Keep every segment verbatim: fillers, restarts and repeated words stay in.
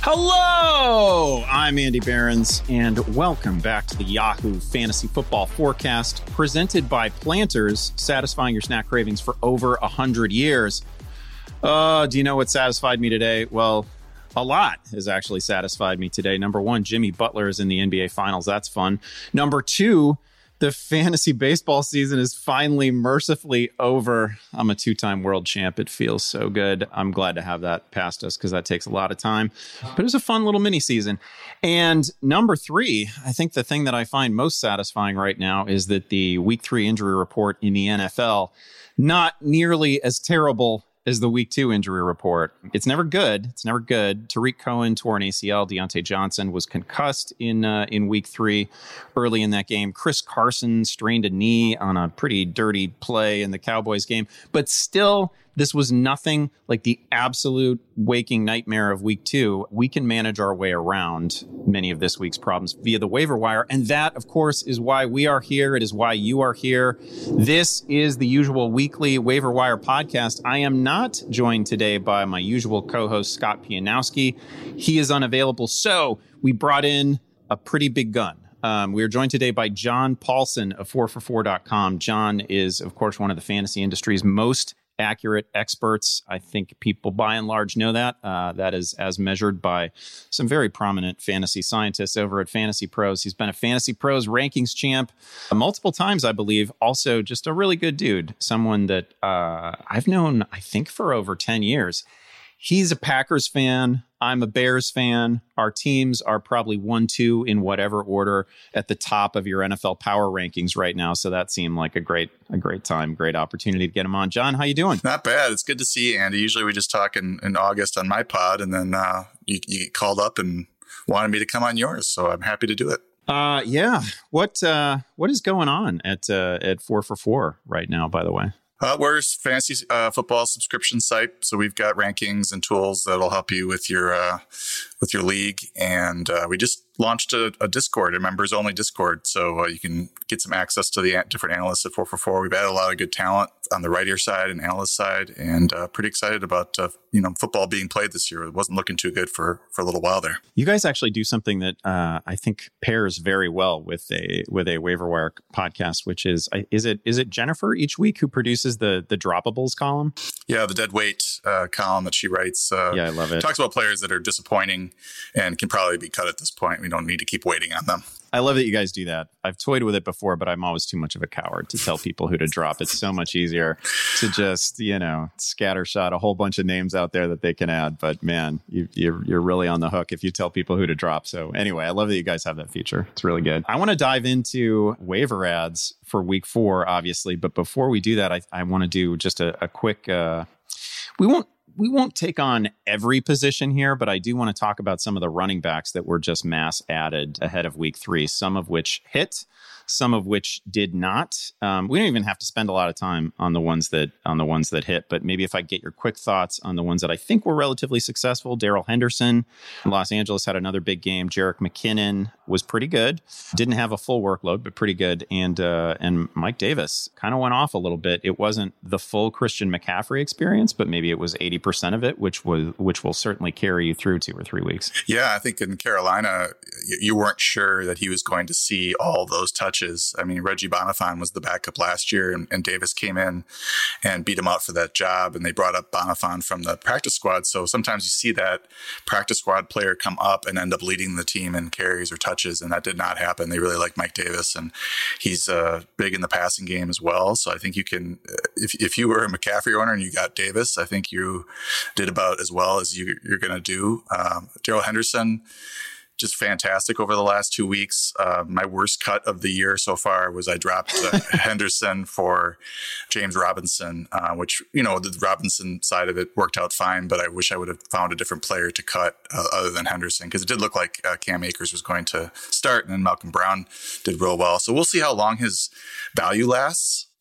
Hello, I'm Andy Behrens, and welcome back to the Yahoo Fantasy Football Forecast, presented by Planters, satisfying your snack cravings for over a hundred years. Uh, do you know what satisfied me today? Well, a lot has actually satisfied me today. Number one, Jimmy Butler is in the N B A Finals. That's fun. Number two, the fantasy baseball season is finally mercifully over. I'm a two-time world champ. It feels so good. I'm glad to have that past us because that takes a lot of time. But it was a fun little mini season. And number three, I think the thing that I find most satisfying right now is that the week three injury report in the N F L, not nearly as terrible as the week two injury report. It's never good. It's never good. Tariq Cohen tore an A C L. Deontay Johnson was concussed in uh, in week three early in that game. Chris Carson strained a knee on a pretty dirty play in the Cowboys game. But still, this was nothing like the absolute waking nightmare of week two. We can manage our way around many of this week's problems via the waiver wire. And that, of course, is why we are here. It is why you are here. This is the usual weekly waiver wire podcast. I am not joined today by my usual co-host, Scott Pianowski. He is unavailable. So we brought in a pretty big gun. Um, we are joined today by John Paulson of four for four dot com. John is, of course, one of the fantasy industry's most accurate experts. I think people by and large know that. Uh, that is as measured by some very prominent fantasy scientists over at Fantasy Pros. He's been a Fantasy Pros rankings champ uh, multiple times, I believe. Also, just a really good dude. Someone that uh, I've known, I think, for over ten years. He's a Packers fan. I'm a Bears fan. Our teams are probably one, two in whatever order at the top of your N F L power rankings right now. So that seemed like a great, a great time, great opportunity to get him on. John, how you doing? Not bad. It's good to see you, Andy. Usually we just talk in, in August on my pod, and then uh, you, you get called up and wanted me to come on yours. So I'm happy to do it. Uh, yeah. What uh, what is going on at uh, at four for four right now? By the way. Uh, we're a fantasy uh, football subscription site, so we've got rankings and tools that'll help you with your uh, with your league. And uh, we just launched a, a Discord, a members-only Discord, so uh, you can get some access to the different analysts at four for four. We've added a lot of good talent on the writer side and analyst side, and uh, pretty excited about uh, you know football being played this year. It wasn't looking too good for, for a little while there. You guys actually do something that uh, I think pairs very well with a with a waiver wire podcast, which is is it is it Jennifer each week who produces the the droppables column? Yeah, the dead weight uh, column that she writes. Uh, yeah, I love it. Talks about players that are disappointing and can probably be cut at this point. We don't need to keep waiting on them. I love that you guys do that. I've toyed with it before, but I'm always too much of a coward to tell people who to drop. It's so much easier to just, you know, scattershot a whole bunch of names out there that they can add. But man, you, you're, you're really on the hook if you tell people who to drop. So anyway, I love that you guys have that feature. It's really good. I want to dive into waiver ads for week four, obviously. But before we do that, I, I want to do just a, a quick, uh, we won't, We won't take on every position here, but I do want to talk about some of the running backs that were just mass added ahead of week three, some of which hit, some of which did not. Um, we don't even have to spend a lot of time on the ones that on the ones that hit, but maybe if I get your quick thoughts on the ones that I think were relatively successful. Darrell Henderson in Los Angeles had another big game. Jerick McKinnon was pretty good. Didn't have a full workload, but pretty good. And uh, and Mike Davis kind of went off a little bit. It wasn't the full Christian McCaffrey experience, but maybe it was eighty percent of it, which was which will certainly carry you through two or three weeks. Yeah, I think in Carolina, you weren't sure that he was going to see all those touches. I mean, Reggie Bonifant was the backup last year, and, and Davis came in and beat him out for that job, and they brought up Bonifant from the practice squad. So sometimes you see that practice squad player come up and end up leading the team in carries or touches, and that did not happen. They really like Mike Davis, and he's uh, big in the passing game as well. So I think you can, if if you were a McCaffrey owner and you got Davis, I think you did about as well as you, you're going to do. Um, Darrell Henderson, just fantastic over the last two weeks. Uh, my worst cut of the year so far was I dropped uh, Henderson for James Robinson, uh, which, you know, the Robinson side of it worked out fine, but I wish I would have found a different player to cut uh, other than Henderson, because it did look like uh, Cam Akers was going to start, and then Malcolm Brown did real well. So we'll see how long his value lasts.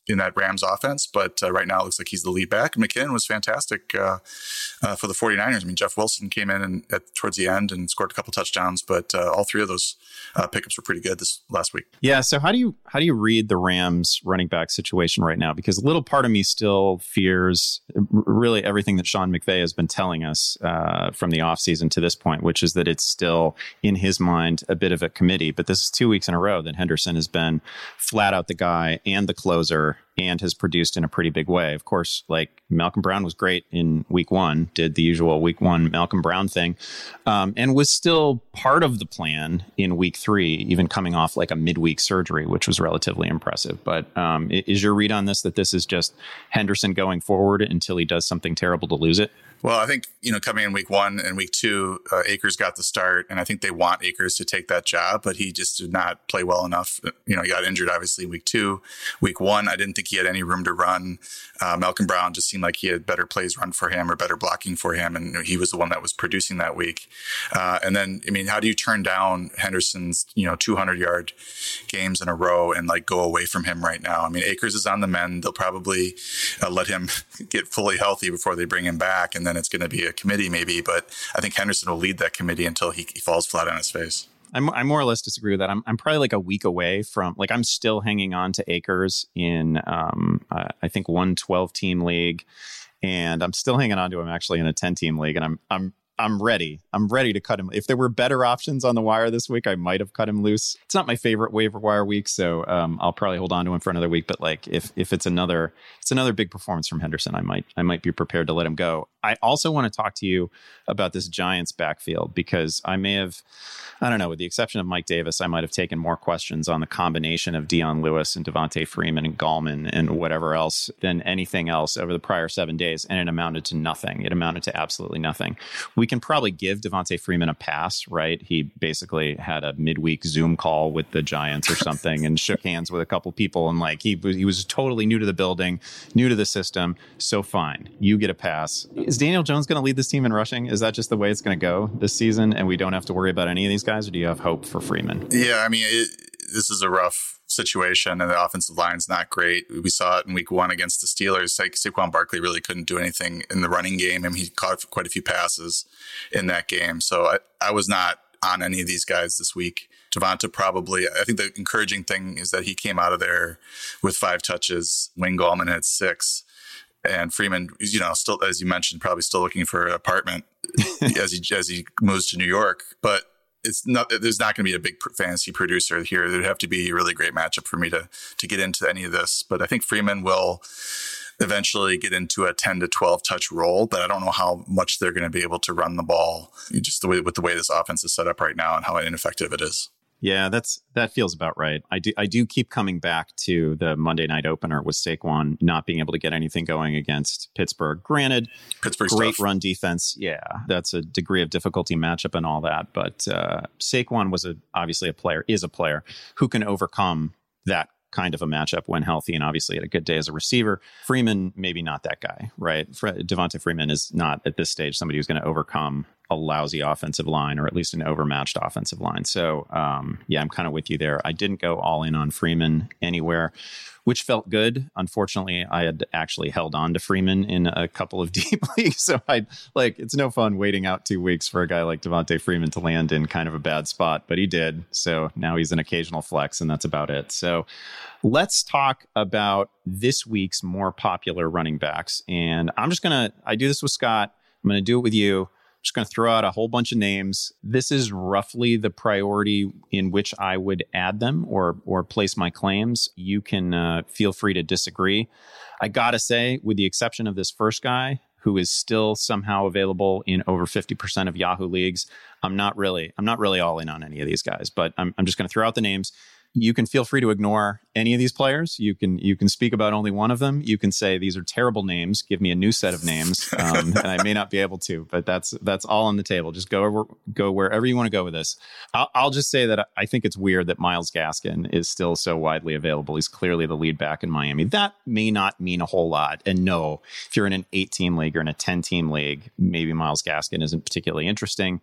in that Rams offense. But uh, right now it looks like he's the lead back. McKinnon was fantastic uh, uh, for the 49ers. I mean, Jeff Wilson came in and at, towards the end and scored a couple touchdowns, but uh, all three of those uh, pickups were pretty good this last week. Yeah. So how do you how do you read the Rams running back situation right now? Because a little part of me still fears really everything that Sean McVay has been telling us uh, from the offseason to this point, which is that it's still in his mind a bit of a committee. But this is two weeks in a row that Henderson has been flat out the guy and the closer, and has produced in a pretty big way. Of course, like Malcolm Brown was great in week one, did the usual week one Malcolm Brown thing, um, and was still part of the plan in week three, even coming off like a midweek surgery, which was relatively impressive. But um, is your read on this that this is just Henderson going forward until he does something terrible to lose it? Well, I think, you know, coming in week one and week two, uh, Akers got the start, and I think they want Akers to take that job, but he just did not play well enough. You know, he got injured, obviously, week two. Week one, I didn't think he had any room to run. Uh, Malcolm Brown just seemed like he had better plays run for him or better blocking for him, and he was the one that was producing that week. Uh, and then, I mean, how do you turn down Henderson's, you know, two hundred yard games in a row and, like, go away from him right now? I mean, Akers is on the mend. They'll probably uh, let him get fully healthy before they bring him back, and then it's going to be a committee maybe, but I think Henderson will lead that committee until he, he falls flat on his face. I'm, I more or less disagree with that. I'm, I'm probably like a week away from, like, I'm still hanging on to Akers in, um, uh, I think one twelve team league, and I'm still hanging on to him actually in a ten team league. And I'm, I'm, I'm ready. I'm ready to cut him. If there were better options on the wire this week, I might have cut him loose. It's not my favorite waiver wire week, so um, I'll probably hold on to him for another week. But like, if if it's another, it's another big performance from Henderson, I might I might be prepared to let him go. I also want to talk to you about this Giants backfield, because I may have, I don't know, with the exception of Mike Davis, I might have taken more questions on the combination of Dion Lewis and Devontae Freeman and Gallman and whatever else than anything else over the prior seven days, and it amounted to nothing. It amounted to absolutely nothing. We can probably give Devontae Freeman a pass, right? He basically had a midweek Zoom call with the Giants or something and shook hands with a couple people, and like he he was totally new to the building, new to the system. So fine, you get a pass. Is Daniel Jones going to lead this team in rushing? Is that just the way it's going to go this season, and we don't have to worry about any of these guys, or do you have hope for Freeman? Yeah, I mean, it, this is a rough situation, and the offensive line's not great. We saw it in week one against the Steelers. Like, Saquon Barkley really couldn't do anything in the running game, and he caught quite a few passes in that game. So I, I was not on any of these guys this week. Devonta probably, I think the encouraging thing is that he came out of there with five touches. Wayne Gallman had six. And Freeman, you know, still, as you mentioned, probably still looking for an apartment as he as he moves to New York. But it's not. There's not going to be a big fantasy producer here. There'd have to be a really great matchup for me to to get into any of this. But I think Freeman will eventually get into a ten to twelve touch role. But I don't know how much they're going to be able to run the ball, just the way with the way this offense is set up right now and how ineffective it is. Yeah, that's that feels about right. I do I do keep coming back to the Monday night opener with Saquon not being able to get anything going against Pittsburgh. Granted, Pittsburgh's great tough. Run defense. Yeah, that's a degree of difficulty matchup and all that. But uh, Saquon was a, obviously a player, is a player who can overcome that kind of a matchup when healthy, and obviously had a good day as a receiver. Freeman, maybe not that guy, right? Devonta Freeman is not at this stage somebody who's going to overcome a lousy offensive line, or at least an overmatched offensive line. So um, yeah, I'm kind of with you there. I didn't go all in on Freeman anywhere, which felt good. Unfortunately, I had actually held on to Freeman in a couple of deep leagues. So I like, it's no fun waiting out two weeks for a guy like Devontae Freeman to land in kind of a bad spot, but he did. So now he's an occasional flex, and that's about it. So let's talk about this week's more popular running backs. And I'm just going to, I do this with Scott. I'm going to do it with you. I'm just going to throw out a whole bunch of names. This is roughly the priority in which I would add them or or place my claims. You can uh, feel free to disagree. I got to say, with the exception of this first guy, who is still somehow available in over fifty percent of Yahoo leagues, I'm not really, I'm not really all in on any of these guys, but I'm, I'm just going to throw out the names. You can feel free to ignore any of these players. You can you can speak about only one of them. You can say these are terrible names. Give me a new set of names, um, and I may not be able to. But that's that's all on the table. Just go over, go wherever you want to go with this. I'll, I'll just say that I think it's weird that Myles Gaskin is still so widely available. He's clearly the lead back in Miami. That may not mean a whole lot. And no, if you're in an eight-team league or in a ten-team league, maybe Myles Gaskin isn't particularly interesting.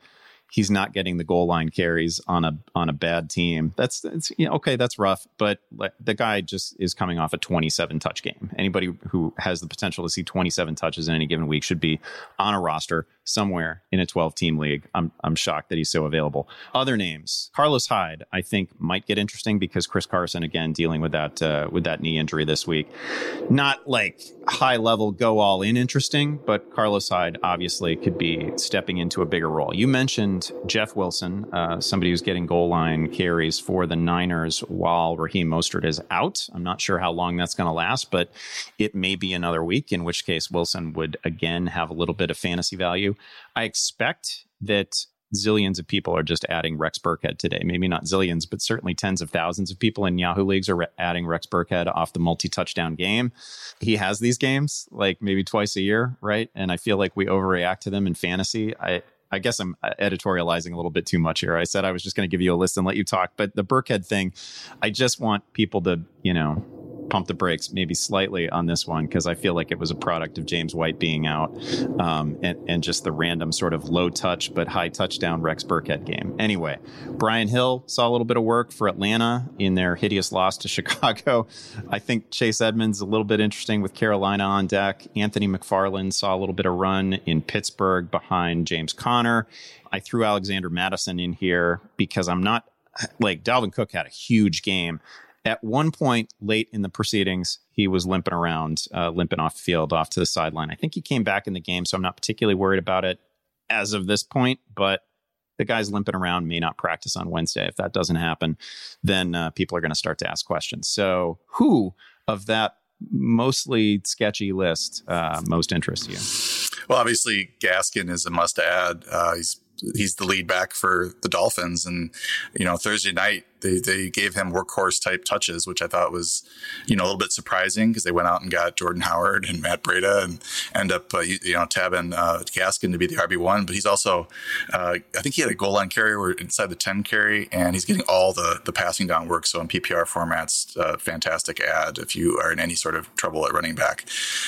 he's not getting the goal line carries on a on a bad team. That's, that's you know, okay, that's rough, but the guy just is coming off a twenty-seven touch game. Anybody who has the potential to see twenty-seven touches in any given week should be on a roster somewhere in a twelve team league. I'm I'm shocked that he's so available. Other names, Carlos Hyde, I think might get interesting because Chris Carson again dealing with that uh, with that knee injury this week. Not like high level go all in interesting, but Carlos Hyde obviously could be stepping into a bigger role. You mentioned Jeff Wilson, uh, somebody who's getting goal line carries for the Niners while Raheem Mostert is out. I'm not sure how long that's going to last, but it may be another week, in which case Wilson would again have a little bit of fantasy value. I expect that zillions of people are just adding Rex Burkhead today. Maybe not zillions, but certainly tens of thousands of people in Yahoo leagues are re- adding Rex Burkhead off the multi-touchdown game. He has these games like maybe twice a year, right? And I feel like we overreact to them in fantasy. I I guess I'm editorializing a little bit too much here. I said I was just going to give you a list and let you talk, but the Burkhead thing, I just want people to, you know, pump the brakes maybe slightly on this one, because I feel like it was a product of James White being out um, and, and just the random sort of low touch but high touchdown Rex Burkhead game. Anyway, Brian Hill saw a little bit of work for Atlanta in their hideous loss to Chicago. I think Chase Edmonds a little bit interesting with Carolina on deck. Anthony McFarland saw a little bit of run in Pittsburgh behind James Conner. I threw Alexander Mattison in here because I'm not like Dalvin Cook had a huge game. At one point late in the proceedings, he was limping around, uh, limping off the field, off to the sideline. I think he came back in the game, so I'm not particularly worried about it as of this point. But the guy's limping around, may not practice on Wednesday. If that doesn't happen, then uh, people are going to start to ask questions. So who of that mostly sketchy list uh, most interests you? Well, obviously, Gaskin is a must-add. Uh, he's He's the lead back for the Dolphins. And, you know, Thursday night, they, they gave him workhorse type touches, which I thought was, you know, a little bit surprising because they went out and got Jordan Howard and Matt Breida and end up, uh, you, you know, tabbing uh, Gaskin to be the R B one. But he's also, uh, I think he had a goal line carry or inside the ten carry, and he's getting all the, the passing down work. So in P P R formats, uh, fantastic ad if you are in any sort of trouble at running back.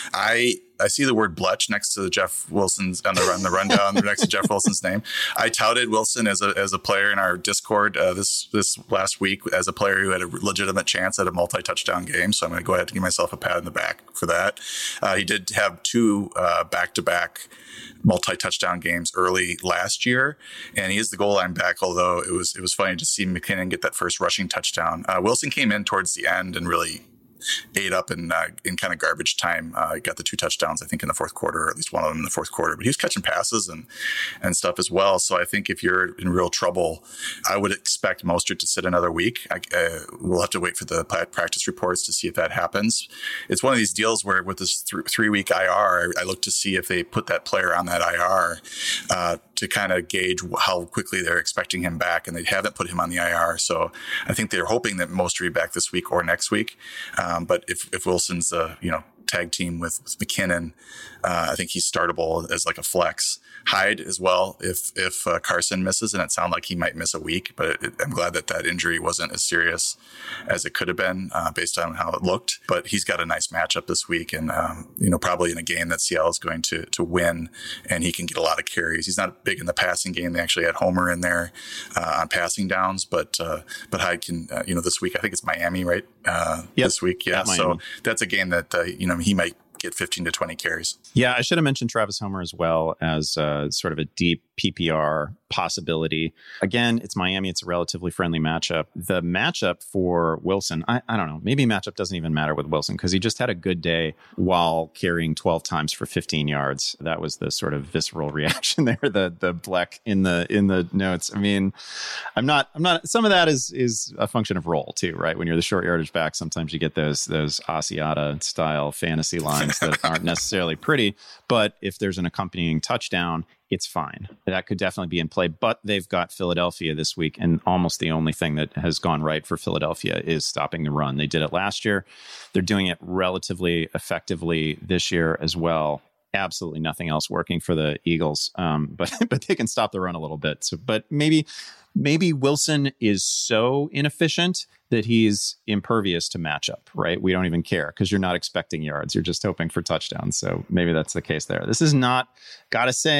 I, I see the word Bletch next to Jeff Wilson's on the run, the rundown next to Jeff Wilson's name. I touted Wilson as a as a player in our Discord uh, this this last week as a player who had a legitimate chance at a multi-touchdown game. So I'm going to go ahead and give myself a pat on the back for that. Uh, he did have two uh, back-to-back multi-touchdown games early last year, and he is the goal line back. Although it was it was funny to see McKinnon get that first rushing touchdown. Uh, Wilson came in towards the end and really ate up in uh, in kind of garbage time. Uh, got the two touchdowns, I think, in the fourth quarter, or at least one of them in the fourth quarter. But he was catching passes and and stuff as well. So I think if you're in real trouble, I would expect Mostert to sit another week. I, uh, we'll have to wait for the practice reports to see if that happens. It's one of these deals where with this th- three-week I R, I look to see if they put that player on that I R uh, to kind of gauge how quickly they're expecting him back, and they haven't put him on the I R. So I think they're hoping that Mostert will be back this week or next week. Um, but if, if Wilson's, uh, you know, tag team with, with McKinnon, uh, I think he's startable as like a flex. Hyde as well if if uh, Carson misses, and it sounded like he might miss a week, but it, I'm glad that that injury wasn't as serious as it could have been uh, based on how it looked. But he's got a nice matchup this week, and um, you know, probably in a game that Seattle is going to to win, and he can get a lot of carries. He's not big in the passing game. They actually had Homer in there uh, on passing downs, but uh, but Hyde can uh, you know, this week I think it's Miami, right? Uh, yep. This week, yeah. So that's a game that uh, you know, he might get fifteen to twenty carries. Yeah, I should have mentioned Travis Homer as well as uh, sort of a deep P P R possibility. Again, it's Miami. It's a relatively friendly matchup. The matchup for Wilson, I, I don't know, maybe matchup doesn't even matter with Wilson because he just had a good day while carrying twelve times for fifteen yards. That was the sort of visceral reaction there, the the Bleck in the in the notes. I mean, I'm not, I'm not, some of that is is a function of role too, right? When you're the short yardage back, sometimes you get those those Asiata style fantasy lines that aren't necessarily pretty, but if there's an accompanying touchdown, it's fine. That could definitely be in play, but they've got Philadelphia this week, and almost the only thing that has gone right for Philadelphia is stopping the run. They did it last year. They're doing it relatively effectively this year as well. Absolutely nothing else working for the Eagles, um, but but they can stop the run a little bit. So, but maybe maybe Wilson is so inefficient that he's impervious to matchup, right? We don't even care because you're not expecting yards. You're just hoping for touchdowns. So maybe that's the case there. This is not, gotta say,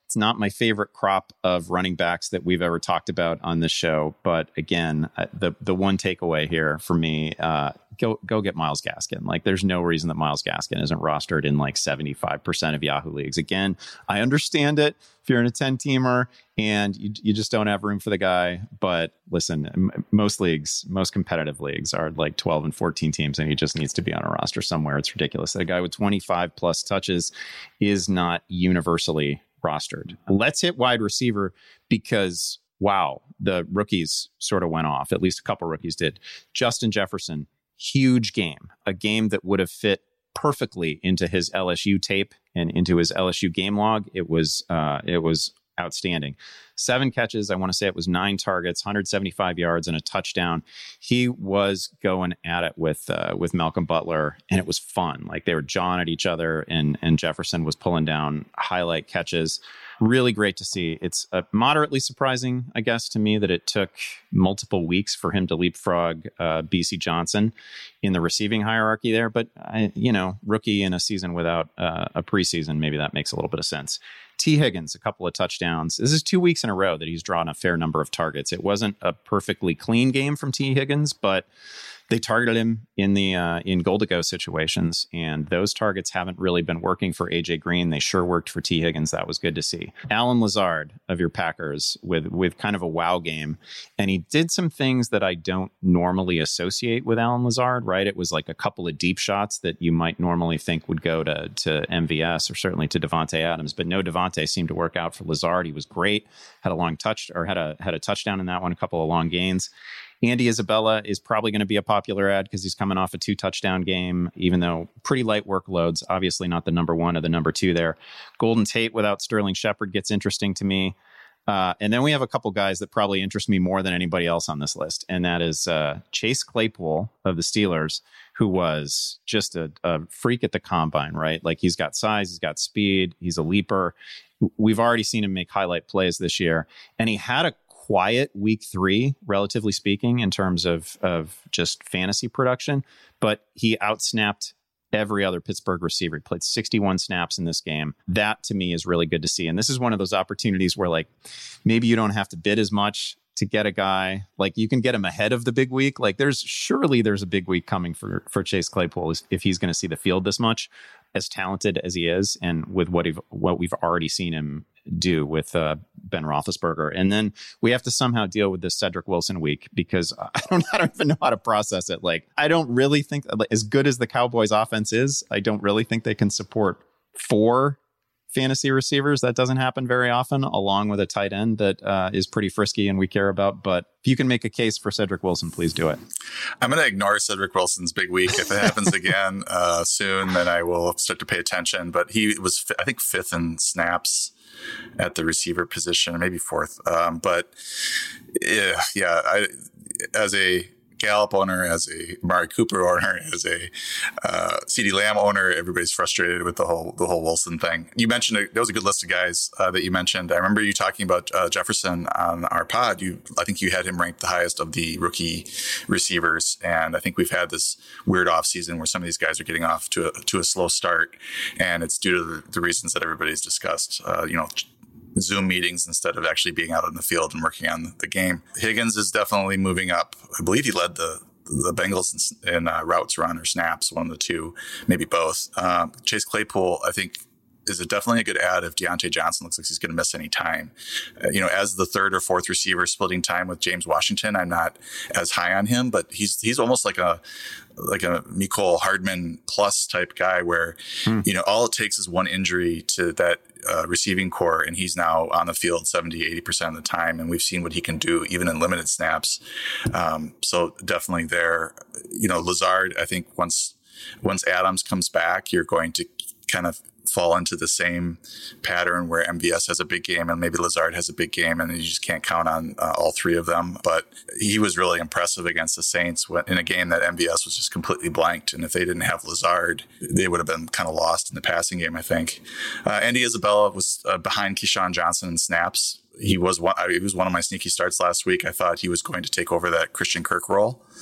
It's not my favorite crop of running backs that we've ever talked about on this show. But again, the the one takeaway here for me, uh, go go get Myles Gaskin. Like, there's no reason that Myles Gaskin isn't rostered in like seventy-five percent of Yahoo leagues. Again, I understand it if you're in a ten-teamer and you, you just don't have room for the guy. But listen, m- most leagues, most competitive leagues are like twelve and fourteen teams, and he just needs to be on a roster somewhere. It's ridiculous that a guy with twenty-five plus touches is not universally rostered. Let's hit wide receiver because, wow, the rookies sort of went off. At least a couple rookies did. Justin Jefferson, huge game, a game that would have fit perfectly into his L S U tape and into his L S U game log. It was, uh, it was outstanding. Seven catches. I want to say it was nine targets, one hundred seventy-five yards and a touchdown. He was going at it with uh, with Malcolm Butler, and it was fun. Like, they were jawing at each other, and and Jefferson was pulling down highlight catches. Really great to see. It's uh, moderately surprising, I guess, to me that it took multiple weeks for him to leapfrog uh, B C Johnson in the receiving hierarchy there. But, I, you know, rookie in a season without uh, a preseason, maybe that makes a little bit of sense. T. Higgins, a couple of touchdowns. This is two weeks in a row that he's drawn a fair number of targets. It wasn't a perfectly clean game from T. Higgins, but they targeted him in the uh, in goal-to-go situations, and those targets haven't really been working for A J Green. They sure worked for T. Higgins. That was good to see. Allen Lazard of your Packers with with kind of a wow game, and he did some things that I don't normally associate with Allen Lazard, right? It was like a couple of deep shots that you might normally think would go to, to M V S or certainly to Devontae Adams, but no, Devontae seemed to work out for Lazard. He was great, had a long touch or had a had a touchdown in that one, a couple of long gains. Andy Isabella is probably going to be a popular ad because he's coming off a two touchdown game, even though pretty light workloads, obviously not the number one or the number two there. Golden Tate without Sterling Shepard gets interesting to me. Uh, and then we have a couple guys that probably interest me more than anybody else on this list. And that is uh, Chase Claypool of the Steelers, who was just a, a freak at the combine, right? Like, he's got size, he's got speed, he's a leaper. We've already seen him make highlight plays this year. And he had a quiet week three, relatively speaking, in terms of, of just fantasy production, but he outsnapped every other Pittsburgh receiver. He played sixty-one snaps in this game. That, to me, is really good to see. And this is one of those opportunities where, like, maybe you don't have to bid as much to get a guy. Like, you can get him ahead of the big week. Like, there's surely there's a big week coming for, for Chase Claypool if he's going to see the field this much, as talented as he is, and with what, he, what we've already seen him do with uh, Ben Roethlisberger. And then we have to somehow deal with this Cedric Wilson week, because I don't, I don't even know how to process it. Like, I don't really think, as good as the Cowboys offense is, I don't really think they can support four fantasy receivers. That doesn't happen very often, along with a tight end that uh, is pretty frisky and we care about. But if you can make a case for Cedric Wilson, please do it. I'm going to ignore Cedric Wilson's big week. If it happens again uh, soon, then I will start to pay attention. But he was, I think, fifth in snaps at the receiver position, maybe fourth. Um, but yeah, yeah I, as a Gallup owner, as a Amari Cooper owner, as a uh, CeeDee Lamb owner, everybody's frustrated with the whole the whole Wilson thing. You mentioned a, there was a good list of guys uh, that you mentioned. I remember you talking about uh, Jefferson on our pod. You, I think you had him ranked the highest of the rookie receivers, and I think we've had this weird off season where some of these guys are getting off to a, to a slow start, and it's due to the, the reasons that everybody's discussed. Uh, you know. Zoom meetings instead of actually being out in the field and working on the game. Higgins is definitely moving up. I believe he led the the Bengals in, in uh, routes run or snaps, one of the two, maybe both. Um, Chase Claypool, I think, is a definitely a good ad if Deontay Johnson looks like he's going to miss any time. Uh, you know, as the third or fourth receiver splitting time with James Washington, I'm not as high on him, but he's he's almost like a like a Mecole Hardman plus type guy where, hmm. you know, all it takes is one injury to that uh, receiving core, and he's now on the field seventy, eighty percent of the time. And we've seen what he can do even in limited snaps. Um, so definitely there, you know, Lazard, I think once, once Adams comes back, you're going to kind of fall into the same pattern where M V S has a big game and maybe Lazard has a big game, and you just can't count on uh, all three of them. But he was really impressive against the Saints when, in a game that M V S was just completely blanked. And if they didn't have Lazard, they would have been kind of lost in the passing game, I think. Uh, Andy Isabella was uh, behind Keyshawn Johnson in snaps. He was one, he was one of my sneaky starts last week. I thought he was going to take over that Christian Kirk role.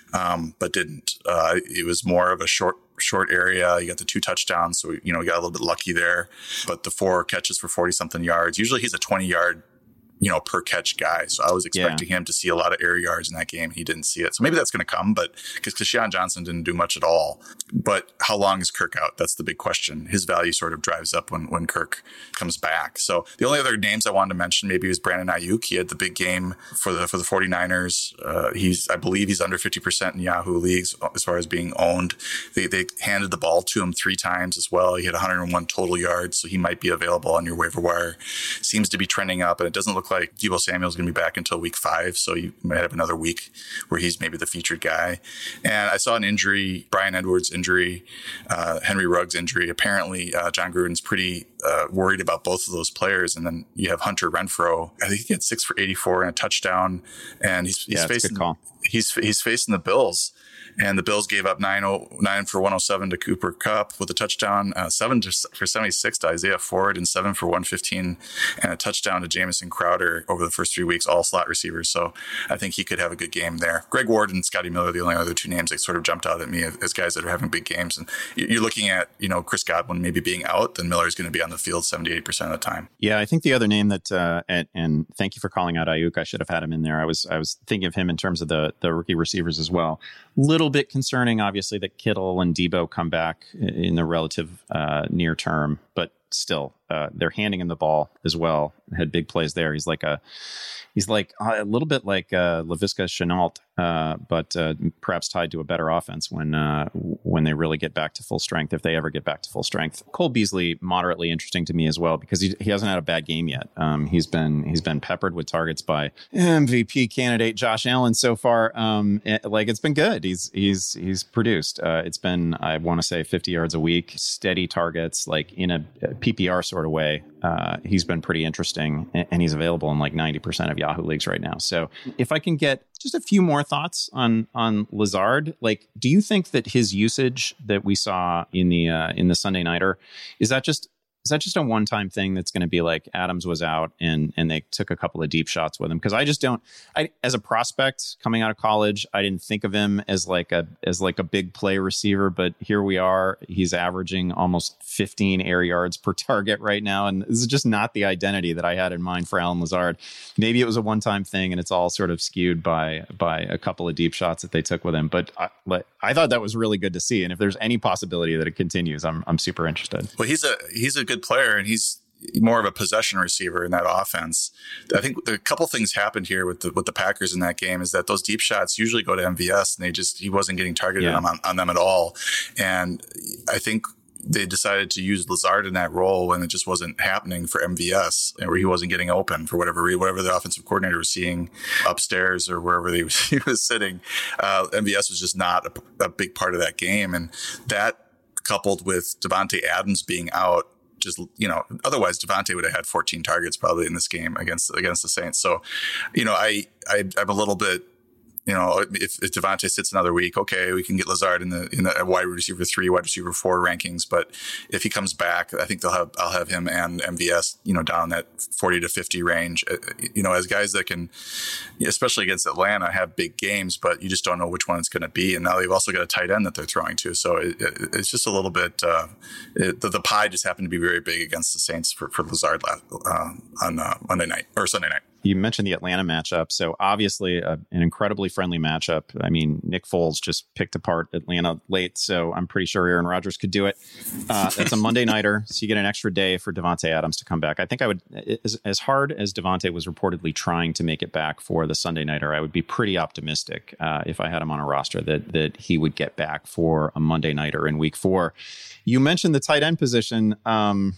um, but didn't. Uh, it was more of a short short area. You got the two touchdowns, so you know, we got a little bit lucky there. But the four catches for forty something yards. Usually he's a twenty yard, you know, per catch guy. So I was expecting yeah. him to see a lot of air yards in that game. He didn't see it. So maybe that's going to come, but because Keshawn Johnson didn't do much at all. But how long is Kirk out? That's the big question. His value sort of drives up when, when Kirk comes back. So the only other names I wanted to mention maybe was Brandon Ayuk. He had the big game for the, for the 49ers. Uh, he's, I believe he's under fifty percent in Yahoo leagues as far as being owned. They, they handed the ball to him three times as well. He had one hundred one total yards. So he might be available on your waiver wire. Seems to be trending up, and it doesn't look like Deebo Samuel's going to be back until week five, so you might have another week where he's maybe the featured guy. And I saw an injury, Brian Edwards' injury, uh, Henry Ruggs' injury. Apparently, uh, John Gruden's pretty uh, worried about both of those players. And then you have Hunter Renfrow. I think he had six for eighty-four and a touchdown. And he's, he's yeah, facing good call. He's he's facing the Bills. And the Bills gave up nine for one oh seven to Cooper Kupp with a touchdown, uh, seven for seventy-six to Isaiah Ford, and seven for one fifteen, and a touchdown to Jamison Crowder over the first three weeks, all slot receivers. So I think he could have a good game there. Greg Ward and Scotty Miller are the only other two names that sort of jumped out at me as guys that are having big games. And you're looking at, you know, Chris Godwin maybe being out, then Miller's going to be on the field seventy-eight percent of the time. Yeah, I think the other name that, uh, and, and thank you for calling out Ayuk. I should have had him in there. I was I was thinking of him in terms of the the rookie receivers as well. Little bit concerning, obviously, that Kittle and Deebo come back in the relative uh, near term, but still, uh, they're handing him the ball as well. Had big plays there. He's like a, he's like a little bit like uh, Laviska Shenault, uh, but uh, perhaps tied to a better offense when uh, when they really get back to full strength, if they ever get back to full strength. Cole Beasley, moderately interesting to me as well, because he, he hasn't had a bad game yet. Um, he's been he's been peppered with targets by M V P candidate Josh Allen so far. Um, it, like it's been good. He's he's he's produced. Uh, it's been, I want to say, fifty yards a week, steady targets, like in a P P R sort of way. Uh, he's been pretty interesting, and, and he's available in like ninety percent of Yahoo leagues right now. So if I can get just a few more thoughts on on Lazard, like, do you think that his usage that we saw in the uh, in the Sunday Nighter, is that just is that just a one-time thing that's going to be like Adams was out and and they took a couple of deep shots with him? Because I just don't, I as a prospect coming out of college, I didn't think of him as like a as like a big play receiver, but here we are. He's averaging almost fifteen air yards per target right now, and this is just not the identity that I had in mind for Allen Lazard. Maybe it was a one-time thing, and it's all sort of skewed by by a couple of deep shots that they took with him. But I, I thought that was really good to see, and if there's any possibility that it continues, I'm I'm super interested. Well, he's a he's a good player, and he's more of a possession receiver in that offense. I think a couple things happened here with the with the Packers in that game is that those deep shots usually go to M V S, and they just he wasn't getting targeted yeah. on, on them at all. And I think they decided to use Lazard in that role when it just wasn't happening for M V S, where he wasn't getting open for whatever whatever the offensive coordinator was seeing upstairs or wherever they, he was sitting. Uh, M V S was just not a, a big part of that game, and that coupled with Davante Adams being out. Just, you know, otherwise Davante would have had fourteen targets probably in this game against against the Saints. So, you know, I, I I'm a little bit, you know, if, if Davante sits another week, okay, we can get Lazard in the in the wide receiver three, wide receiver four rankings. But if he comes back, I think they'll have I'll have him and M V S, you know, down that forty to fifty range. You know, as guys that can, especially against Atlanta, have big games, but you just don't know which one it's going to be. And now they've also got a tight end that they're throwing to, so it, it, it's just a little bit. Uh, it, the, the pie just happened to be very big against the Saints for for Lazard last, uh, on uh, Monday night or Sunday night. You mentioned the Atlanta matchup. So obviously a, an incredibly friendly matchup. I mean, Nick Foles just picked apart Atlanta late, so I'm pretty sure Aaron Rodgers could do it. Uh, it's a Monday nighter, so you get an extra day for Davante Adams to come back. I think I would, as, as hard as Davante was reportedly trying to make it back for the Sunday nighter, I would be pretty optimistic uh, if I had him on a roster that that he would get back for a Monday nighter in week four. You mentioned the tight end position. Um,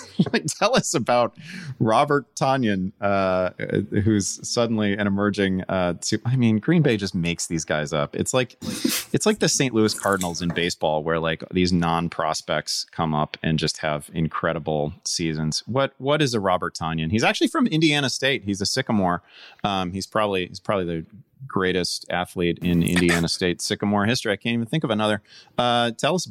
tell us about Robert Tonyan, uh, who's suddenly an emerging. Uh, super, I mean, Green Bay just makes these guys up. It's like it's like the Saint Louis Cardinals in baseball, where like these non-prospects come up and just have incredible seasons. What what is a Robert Tonyan? He's actually from Indiana State. He's a Sycamore. Um, he's probably he's probably the greatest athlete in Indiana State Sycamore history. I can't even think of another. Uh, tell us about him.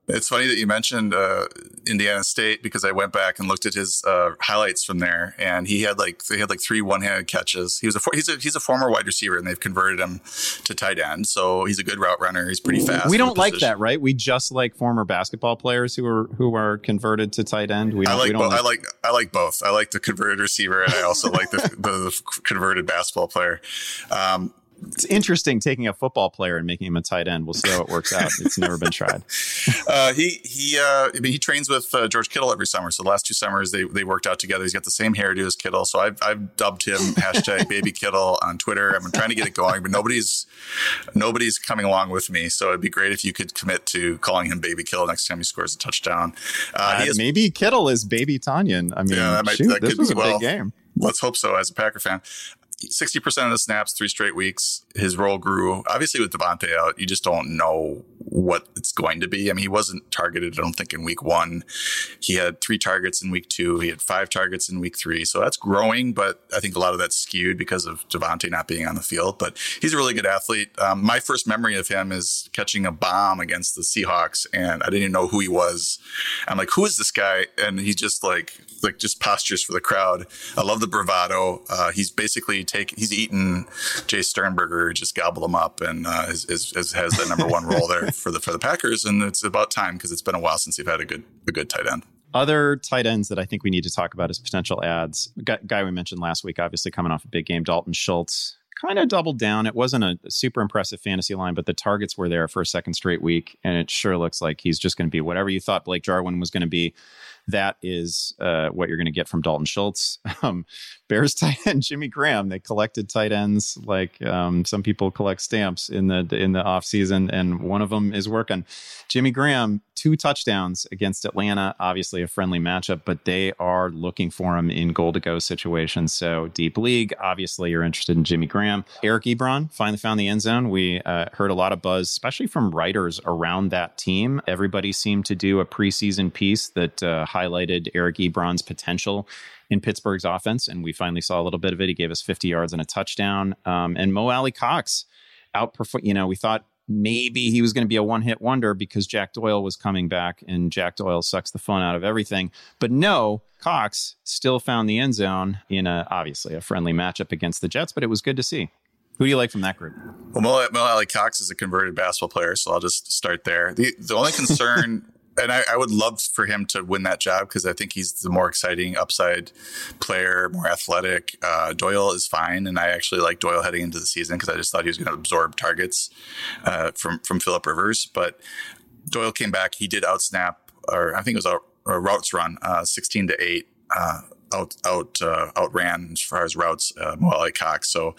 It's funny that you mentioned uh, Indiana State because I went back and looked at his uh, highlights from there, and he had like they had like three one-handed catches. He was a he's a he's a former wide receiver, and they've converted him to tight end. So he's a good route runner. He's pretty fast. We don't like that, right? We just like former basketball players who are who are converted to tight end. We don't, I like, we don't bo- like I like I like both. I like the converted receiver, and I also like the, the, the converted basketball player. Um, It's interesting taking a football player and making him a tight end. We'll see how it works out. It's never been tried. uh, he he uh, I mean, he trains with uh, George Kittle every summer. So the last two summers they they worked out together. He's got the same hairdo as Kittle. So I've I've dubbed him hashtag Baby Kittle on Twitter. I've been trying to get it going, but nobody's nobody's coming along with me. So it'd be great if you could commit to calling him Baby Kittle next time he scores a touchdown. Uh, Uh, he has, maybe Kittle is Baby Tanyan. I mean, Yeah, that might- shoot, that this could was be a well. big game. Let's hope so. As a Packer fan, sixty percent of the snaps, three straight weeks. His role grew. Obviously, with Devontae out, you just don't know what it's going to be. I mean, he wasn't targeted, I don't think, in week one. He had three targets in week two. He had five targets in week three. So that's growing, but I think a lot of that's skewed because of Devontae not being on the field. But he's a really good athlete. Um, my first memory of him is catching a bomb against the Seahawks, and I didn't even know who he was. I'm like, who is this guy? And he just like, like just postures for the crowd. I love the bravado. Uh, he's basically take, he's eaten Jay Sternberger, just gobbled him up, and uh, is, is, is, has the number one role there for the for the Packers. And it's about time because it's been a while since they've had a good a good tight end. Other tight ends that I think we need to talk about as potential ads. Guy, guy we mentioned last week, obviously coming off a big game, Dalton Schultz. Kind of doubled down. It wasn't a super impressive fantasy line, but the targets were there for a second straight week, and it sure looks like he's just going to be whatever you thought Blake Jarwin was going to be. That is uh, what you're going to get from Dalton Schultz. Um, Bears tight end Jimmy Graham. They collected tight ends like um, some people collect stamps in the in the off season, and one of them is working. Jimmy Graham, two touchdowns against Atlanta. Obviously a friendly matchup, but they are looking for him in goal to go situations. So deep league, obviously you're interested in Jimmy Graham. Eric Ebron finally found the end zone. We uh, heard a lot of buzz, especially from writers around that team. Everybody seemed to do a preseason piece that uh, highlighted Eric Ebron's potential in Pittsburgh's offense, and we finally saw a little bit of it. He gave us fifty yards and a touchdown. Um, and Mo Alley Cox outperformed. You know, we thought maybe he was going to be a one-hit wonder because Jack Doyle was coming back, and Jack Doyle sucks the fun out of everything. But no, Cox still found the end zone in a obviously a friendly matchup against the Jets, but it was good to see. Who do you like from that group? Well, Mo, Mo Alley Cox is a converted basketball player, so I'll just start there. The the only concern. And I, I would love for him to win that job because I think he's the more exciting upside player, more athletic. Uh, Doyle is fine, and I actually like Doyle heading into the season because I just thought he was going to absorb targets uh, from from Phillip Rivers. But Doyle came back; he did outsnap, or I think it was out, a routes run, uh, sixteen to eight, uh, out out uh, outran as far as routes uh, Mo Alley Cox. So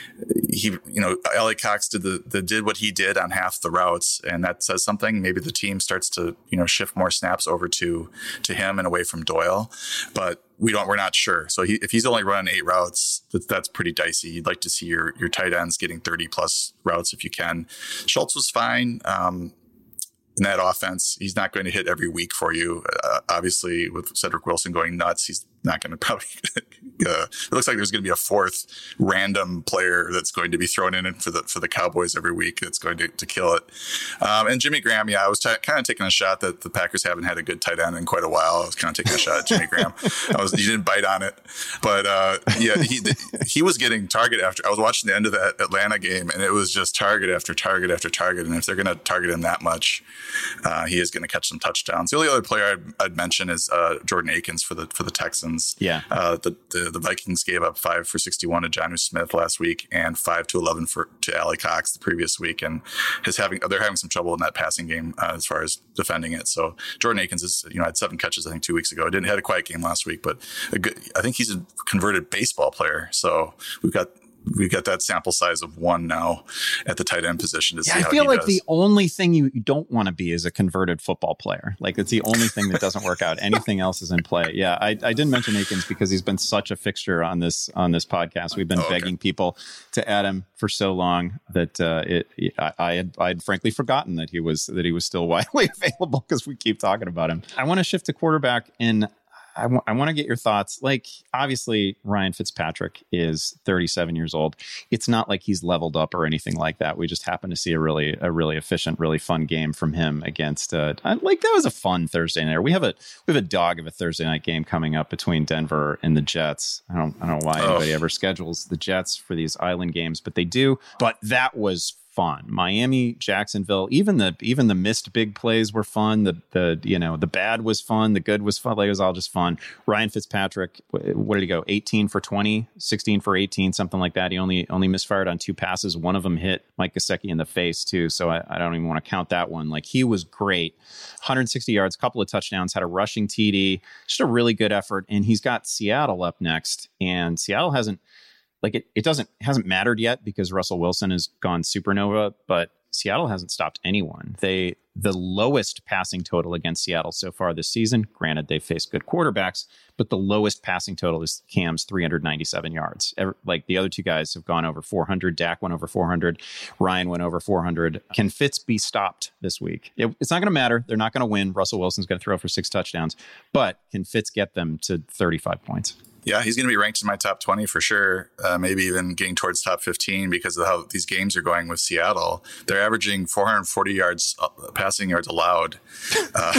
he, you know, Alley Cox did the, the did what he did on half the routes, and that says something. Maybe the team starts to, you know, shift more snaps over to to him and away from Doyle, but we don't. We're not sure. So he, if he's only running eight routes, that, that's pretty dicey. You'd like to see your your tight ends getting thirty plus routes if you can. Schultz was fine. Um, In that offense, he's not going to hit every week for you. Uh, obviously, with Cedric Wilson going nuts, he's not going to probably. uh, it looks like there's going to be a fourth random player that's going to be thrown in for the for the Cowboys every week that's going to, to kill it. Um, and Jimmy Graham, yeah, I was t- kind of taking a shot that the Packers haven't had a good tight end in quite a while. I was kind of taking a shot at Jimmy Graham. I was, you didn't bite on it, but uh, yeah, he he was getting target after. I was watching the end of that Atlanta game, and it was just target after target after target. And if they're going to target him that much, Uh, he is going to catch some touchdowns. The only other player I'd, I'd mention is uh, Jordan Akins for the for the Texans. Yeah, uh, the, the the Vikings gave up five for sixty-one to Jonnu Smith last week, and five to eleven for to Alley Cox the previous week, and is having they're having some trouble in that passing game uh, as far as defending it. So Jordan Akins is you know had seven catches I think two weeks ago. Didn't had a quiet game last week, but a good, I think he's a converted baseball player. So we've got. We've got that sample size of one now at the tight end position to see yeah, how I feel he like does. the only thing you don't want to be is a converted football player. Like it's the only thing that doesn't work out. Anything else is in play. Yeah, I, I didn't mention Akins because he's been such a fixture on this on this podcast. We've been oh, okay. begging people to add him for so long that uh, it I, I had I had frankly forgotten that he was that he was still widely available because we keep talking about him. I want to shift to quarterback, and I, w- I want to get your thoughts. Like, obviously, Ryan Fitzpatrick is thirty-seven years old. It's not like he's leveled up or anything like that. We just happen to see a really, a really efficient, really fun game from him against. Uh, like that was a fun Thursday night. We have a we have a dog of a Thursday night game coming up between Denver and the Jets. I don't I don't know why oh. anybody ever schedules the Jets for these island games, but they do. But that was fun. Miami, Jacksonville, even the even the missed big plays were fun. The the you know the bad was fun. The good was fun. Like, it was all just fun. Ryan Fitzpatrick, what did he go? eighteen for twenty, sixteen for eighteen, something like that. He only only misfired on two passes. One of them hit Mike Gesicki in the face too. So I, I don't even want to count that one. Like, he was great. one hundred sixty yards, a couple of touchdowns, had a rushing T D. Just a really good effort. And he's got Seattle up next, and Seattle hasn't. Like it, it doesn't hasn't mattered yet because Russell Wilson has gone supernova, but Seattle hasn't stopped anyone. They the lowest passing total against Seattle so far this season. Granted, they've faced good quarterbacks, but the lowest passing total is Cam's three hundred ninety-seven yards. Ever, like the other two guys have gone over four hundred. Dak went over four hundred. Ryan went over four hundred. Can Fitz be stopped this week? It, it's not going to matter. They're not going to win. Russell Wilson's going to throw for six touchdowns, but can Fitz get them to thirty-five points? Yeah, he's going to be ranked in my top twenty for sure, uh, maybe even getting towards top fifteen because of how these games are going with Seattle. They're averaging four hundred forty yards, uh, passing yards allowed uh,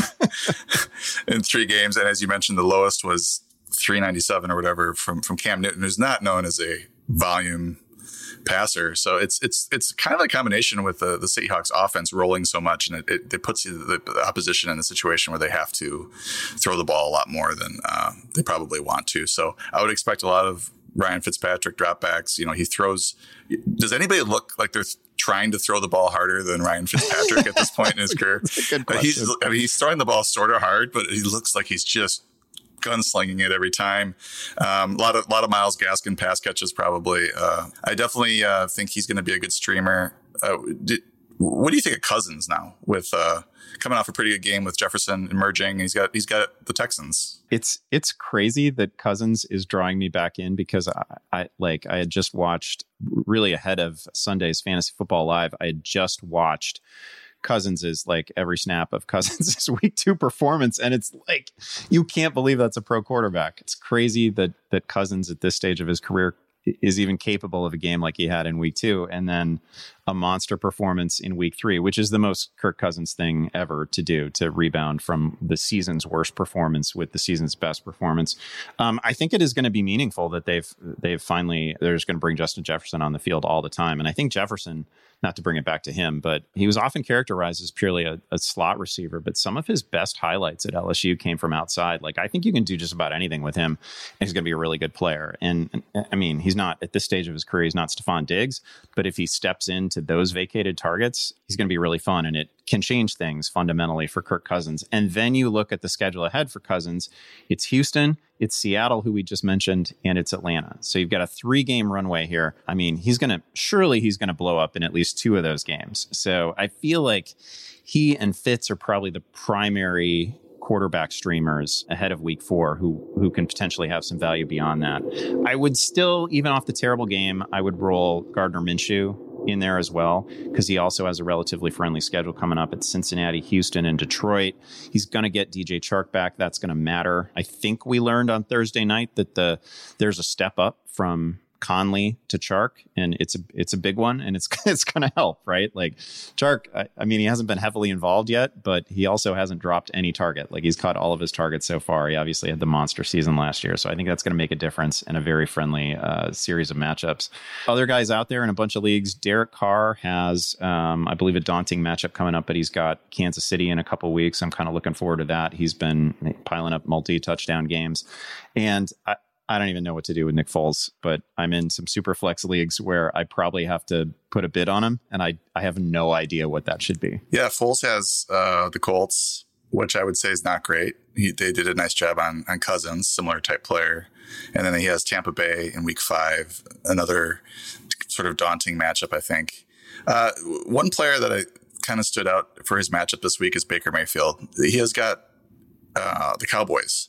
in three games. And as you mentioned, the lowest was three ninety-seven or whatever from, from Cam Newton, who's not known as a volume passer. So it's it's it's kind of a combination with the, the Seahawks offense rolling so much, and it, it, it puts the, the opposition in a situation where they have to throw the ball a lot more than uh, they probably want to. So I would expect a lot of Ryan Fitzpatrick dropbacks. You know, he throws. Does anybody look like they're trying to throw the ball harder than Ryan Fitzpatrick at this point in his career? He's I mean, he's throwing the ball sort of hard, but he looks like he's just gunslinging it every time. Um, a lot of lot of Myles Gaskin pass catches probably. Uh, I definitely uh, think he's going to be a good streamer. Uh, did, what do you think of Cousins now with uh, coming off a pretty good game with Jefferson emerging? He's got he's got the Texans. It's it's crazy that Cousins is drawing me back in because I, I like I had just watched really ahead of Sunday's Fantasy Football Live. I had just watched Cousins is like every snap of Cousins' week two performance. And it's like, you can't believe that's a pro quarterback. It's crazy that that Cousins at this stage of his career is even capable of a game like he had in week two. And then a monster performance in week three, which is the most Kirk Cousins thing ever to do, to rebound from the season's worst performance with the season's best performance. Um, I think it is going to be meaningful that they've they've finally, they're just going to bring Justin Jefferson on the field all the time. And I think Jefferson, not to bring it back to him, but he was often characterized as purely a, a slot receiver. But some of his best highlights at L S U came from outside. Like, I think you can do just about anything with him, and he's going to be a really good player. And, and I mean, he's not at this stage of his career, he's not Stephon Diggs, but if he steps into those vacated targets, he's going to be really fun, and it can change things fundamentally for Kirk Cousins. And then you look at the schedule ahead for Cousins. It's Houston, it's Seattle, who we just mentioned, and it's Atlanta. So you've got a three-game runway here. I mean, he's going to, surely he's going to blow up in at least two of those games. So I feel like he and Fitz are probably the primary quarterback streamers ahead of week four who who can potentially have some value beyond that. I would still, even off the terrible game, I would roll Gardner Minshew in there as well, because he also has a relatively friendly schedule coming up at Cincinnati, Houston, and Detroit. He's going to get D J Chark back. That's going to matter. I think we learned on Thursday night that the there's a step up from Conley to Chark, and it's a it's a big one, and it's it's going to help, right? Like Chark, I, I mean, he hasn't been heavily involved yet, but he also hasn't dropped any target. Like, he's caught all of his targets so far. He obviously had the monster season last year, so I think that's going to make a difference in a very friendly uh, series of matchups. Other guys out there in a bunch of leagues, Derek Carr has, um, I believe, a daunting matchup coming up, but he's got Kansas City in a couple weeks. I'm kind of looking forward to that. He's been piling up multi-touchdown games, and I, I don't even know what to do with Nick Foles, but I'm in some super flex leagues where I probably have to put a bid on him, and I, I have no idea what that should be. Yeah, Foles has uh, the Colts, which I would say is not great. He, they did a nice job on, on Cousins, similar type player. And then he has Tampa Bay in week five, another sort of daunting matchup, I think. Uh, one player that I kind of stood out for his matchup this week is Baker Mayfield. He has got uh, the Cowboys.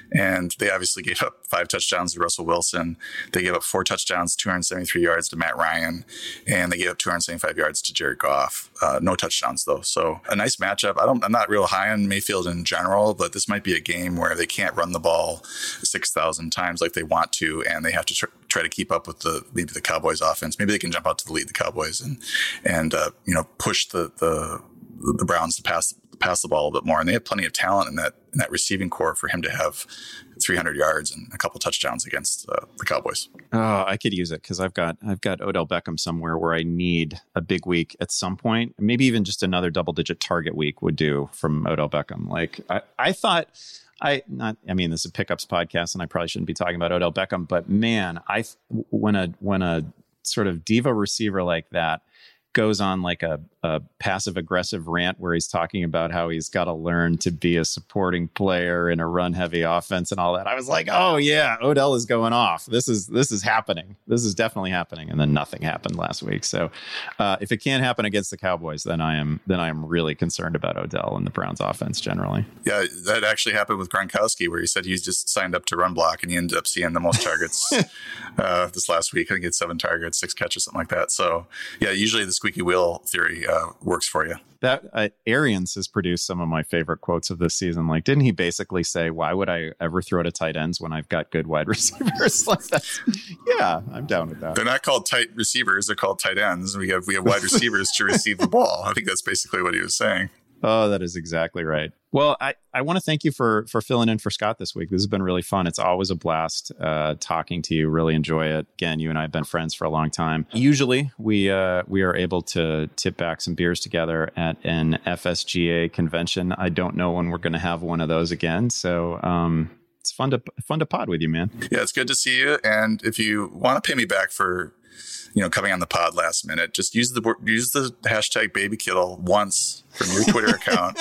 And they obviously gave up five touchdowns to Russell Wilson. They gave up four touchdowns, two hundred seventy-three yards to Matt Ryan. And they gave up two hundred seventy-five yards to Jared Goff. Uh, no touchdowns, though. So a nice matchup. I don't, I'm not real high on Mayfield in general, but this might be a game where they can't run the ball six thousand times like they want to, and they have to tr- try to keep up with the maybe the Cowboys offense. Maybe they can jump out to the lead the Cowboys and, and uh, you know, push the, the, the Browns to pass pass the ball a little bit more. And they have plenty of talent in that in that receiving core for him to have three hundred yards and a couple touchdowns against uh, the Cowboys. Oh, I could use it because I've got I've got Odell Beckham somewhere where I need a big week at some point. Maybe even just another double digit target week would do from Odell Beckham. Like I, I thought I not I mean this is a pickups podcast and I probably shouldn't be talking about Odell Beckham, but man, I when a when a sort of diva receiver like that goes on like a, a passive aggressive rant where he's talking about how he's got to learn to be a supporting player in a run heavy offense and all that. I was like, oh yeah, Odell is going off. This is, this is happening. This is definitely happening. And then nothing happened last week. So uh, if it can't happen against the Cowboys, then I am, then I am really concerned about Odell and the Browns offense generally. Yeah. That actually happened with Gronkowski where he said he just signed up to run block and he ended up seeing the most targets uh, this last week. I think he had seven targets, six catches, something like that. So yeah, usually the squeaky wheel theory uh, works for you. That uh, Arians has produced some of my favorite quotes of this season. Like, didn't he basically say, "Why would I ever throw to tight ends when I've got good wide receivers?" Like that's, yeah, I'm down with that. They're not called tight receivers; they're called tight ends. We have we have wide receivers to receive the ball. I think that's basically what he was saying. Oh, that is exactly right. Well, I, I want to thank you for for filling in for Scott this week. This has been really fun. It's always a blast uh, talking to you. Really enjoy it. Again, you and I have been friends for a long time. Usually, we uh, we are able to tip back some beers together at an F S G A convention. I don't know when we're going to have one of those again. So um, it's fun to fun to pod with you, man. Yeah, it's good to see you. And if you want to pay me back for, you know, coming on the pod last minute, just use the use the hashtag Baby Kittle once from your Twitter account,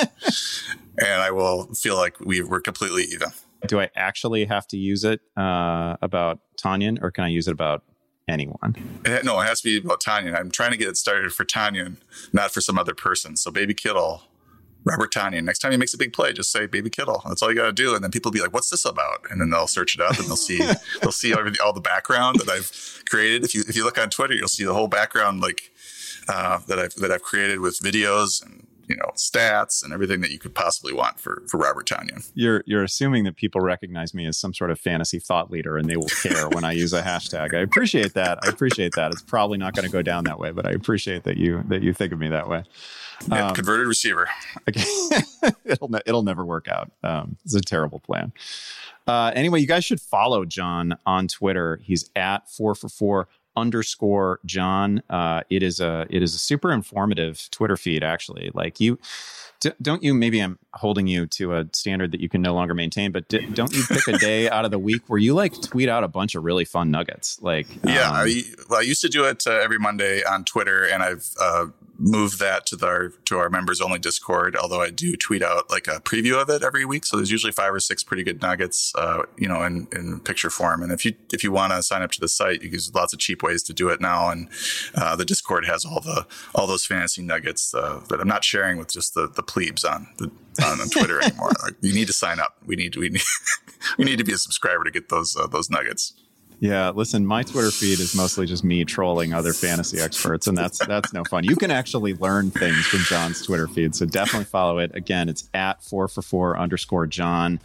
and I will feel like we we're completely even. Do I actually have to use it uh, about Tanyan, or can I use it about anyone? It, no, it has to be about Tanyan. I'm trying to get it started for Tanyan, not for some other person. So Baby Kittle, Robert Tanyan. Next time he makes a big play, just say Baby Kittle. That's all you got to do. And then people will be like, "What's this about?" And then they'll search it up and they'll see they'll see everything, all the background that I've created. If you if you look on Twitter, you'll see the whole background like uh, that I've that I've created with videos and, you know, stats and everything that you could possibly want for for Robert Tanyan. You're you're assuming that people recognize me as some sort of fantasy thought leader and they will care when I use a hashtag. I appreciate that. I appreciate that. It's probably not going to go down that way, but I appreciate that you that you think of me that way. Yeah, um, converted receiver. Okay. it'll ne- it'll never work out. Um, it's a terrible plan. Uh, anyway, you guys should follow John on Twitter. He's at four for four underscore John. Uh, it is a it is a super informative Twitter feed, actually. Like you, d- don't you? Maybe I'm holding you to a standard that you can no longer maintain, but d- don't you pick a day out of the week where you like tweet out a bunch of really fun nuggets? Like, yeah, um, I, well, I used to do it uh, every Monday on Twitter, and I've uh, moved that to our to our members only Discord. Although I do tweet out like a preview of it every week, so there's usually five or six pretty good nuggets, uh, you know, in, in picture form. And if you if you want to sign up to the site, you there's lots of cheap ways to do it now, and uh, the Discord has all the all those fantasy nuggets uh, that I'm not sharing with just the the plebes on the on, on Twitter anymore. Like, you need to sign up. We need we need we need to be a subscriber to get those uh, those nuggets. Yeah, listen, my Twitter feed is mostly just me trolling other fantasy experts, and that's that's no fun. You can actually learn things from John's Twitter feed, so definitely follow it. Again, it's at four for four underscore John.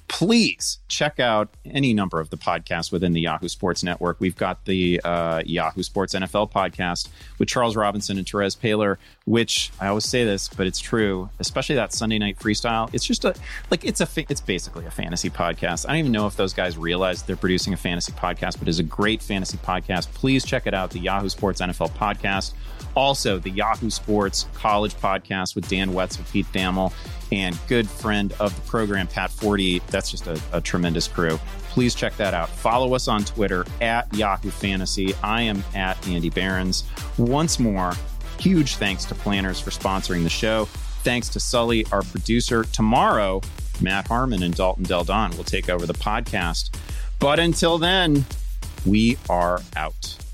Please check out any number of the podcasts within the Yahoo Sports Network. We've got the uh, Yahoo Sports N F L podcast with Charles Robinson and Therese Paylor, which I always say this, but it's true, especially that Sunday Night Freestyle. It's just a, like, it's a, fa- it's basically a fantasy podcast. I don't even know if those guys realize they're producing a fantasy podcast, but it's a great fantasy podcast. Please check it out, the Yahoo Sports N F L podcast. Also, the Yahoo Sports College podcast with Dan Wetzel, Pete Thamel, and good friend of the program, Pat Forty. That's just a, a tremendous crew. Please check that out. Follow us on Twitter at Yahoo Fantasy. I am at Andy Behrens. Once more, huge thanks to Planters for sponsoring the show. Thanks to Sully, our producer. Tomorrow, Matt Harmon and Dalton Del Don will take over the podcast. But until then, we are out.